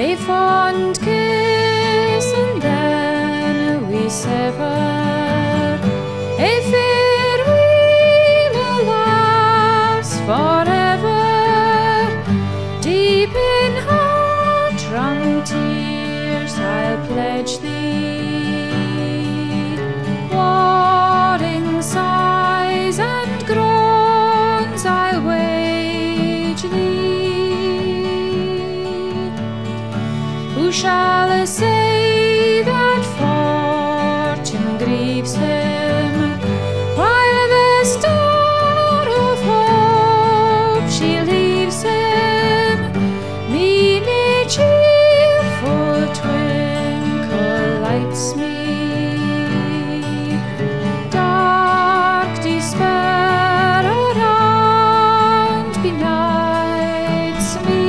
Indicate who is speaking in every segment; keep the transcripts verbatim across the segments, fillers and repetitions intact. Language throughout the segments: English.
Speaker 1: a fond kiss, and then we sever. A farewell, alas, forever. Deep in heart-wrung tears I'll pledge thee, warring sighs and groans I'll wage thee. Who shall say that fortune grieves him, while the star of hope she leaves him? Mean a cheerful twinkle lights me, dark despair around benights me.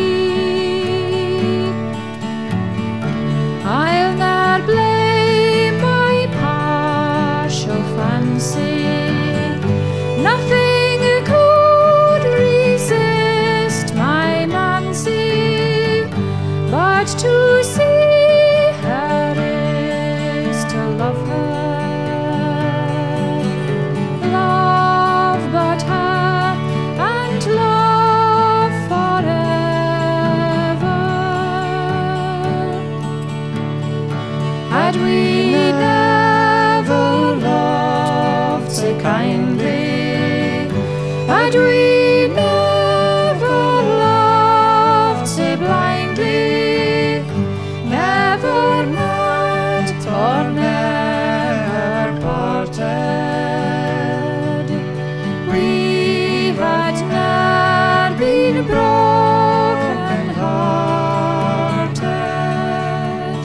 Speaker 1: I'll ne'er blame my partial fancy, nothing could resist my Nancy, but to see her is to love her, love but her and love forever. Had we never loved so kindly, had we never loved so blindly, never met or never parted, we had ne'er been broken hearted.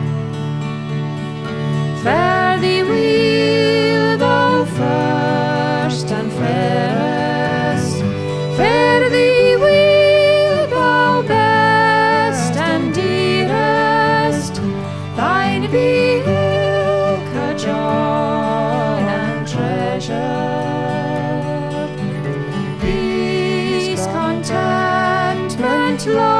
Speaker 1: Fare thee weel, thou first and fairest, fare thee weel, thou best and dearest, thine be ilka joy and treasure, peace, contentment, love.